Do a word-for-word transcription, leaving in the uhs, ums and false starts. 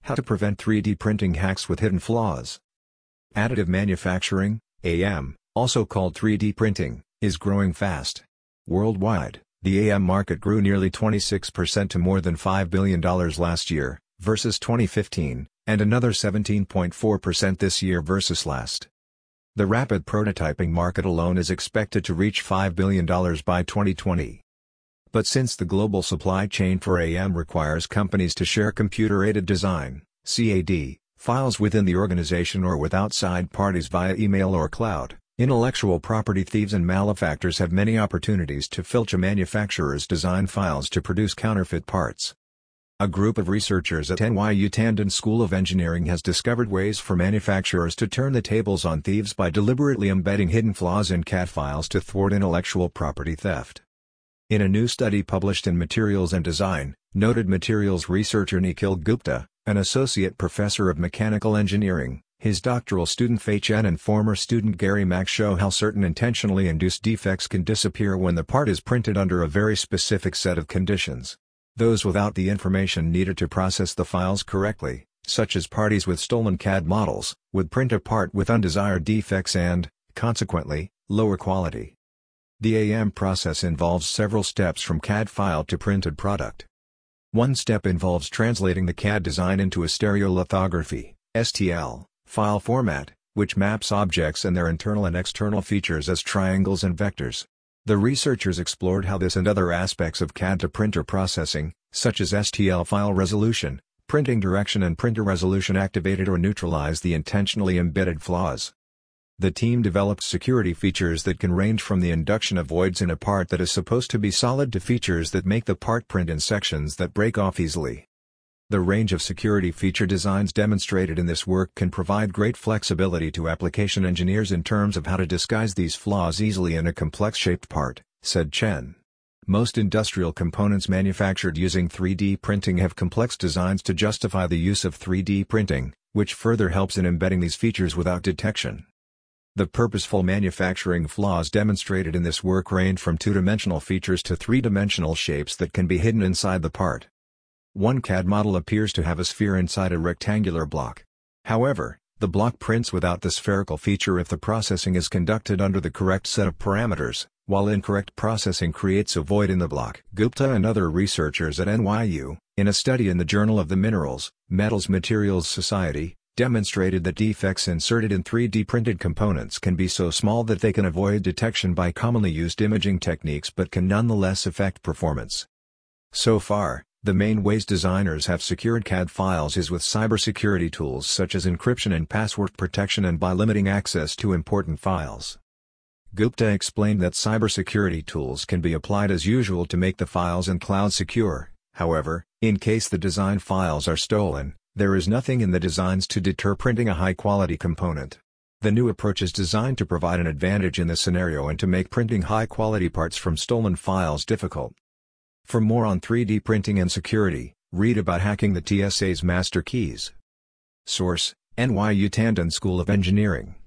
How to prevent three D printing hacks with hidden flaws. Additive manufacturing, A M, also called three D printing, is growing fast. Worldwide, the A M market grew nearly twenty-six percent to more than five billion dollars last year, versus twenty fifteen, and another seventeen point four percent this year versus last. The rapid prototyping market alone is expected to reach five billion dollars by twenty twenty. But since the global supply chain for A M requires companies to share computer-aided design (C A D) files within the organization or with outside parties via email or cloud, intellectual property thieves and malefactors have many opportunities to filch manufacturers' design files to produce counterfeit parts. A group of researchers at N Y U Tandon School of Engineering has discovered ways for manufacturers to turn the tables on thieves by deliberately embedding hidden flaws in C A D files to thwart intellectual property theft. In a new study published in Materials and Design, noted materials researcher Nikhil Gupta, an associate professor of mechanical engineering, his doctoral student Fei Chen and former student Gary Mack show how certain intentionally induced defects can disappear when the part is printed under a very specific set of conditions. Those without the information needed to process the files correctly, such as parties with stolen C A D models, would print a part with undesired defects and, consequently, lower quality. The A M process involves several steps from C A D file to printed product. One step involves translating the C A D design into a stereolithography (S T L) file format, which maps objects and their internal and external features as triangles and vectors. The researchers explored how this and other aspects of C A D to printer processing, such as S T L file resolution, printing direction and printer resolution activated or neutralized the intentionally embedded flaws. The team developed security features that can range from the induction of voids in a part that is supposed to be solid to features that make the part print in sections that break off easily. The range of security feature designs demonstrated in this work can provide great flexibility to application engineers in terms of how to disguise these flaws easily in a complex-shaped part, said Chen. Most industrial components manufactured using three D printing have complex designs to justify the use of three D printing, which further helps in embedding these features without detection. The purposeful manufacturing flaws demonstrated in this work range from two-dimensional features to three-dimensional shapes that can be hidden inside the part. One C A D model appears to have a sphere inside a rectangular block. However, the block prints without the spherical feature if the processing is conducted under the correct set of parameters, while incorrect processing creates a void in the block. Gupta and other researchers at N Y U, in a study in the Journal of the Minerals, Metals Materials Society, demonstrated that defects inserted in three D printed components can be so small that they can avoid detection by commonly used imaging techniques but can nonetheless affect performance. So far, the main ways designers have secured C A D files is with cybersecurity tools such as encryption and password protection and by limiting access to important files. Gupta explained that cybersecurity tools can be applied as usual to make the files in cloud secure. However, in case the design files are stolen, there is nothing in the designs to deter printing a high-quality component. The new approach is designed to provide an advantage in this scenario and to make printing high-quality parts from stolen files difficult. For more on three D printing and security, read about hacking the T S A's master keys. Source: N Y U Tandon School of Engineering.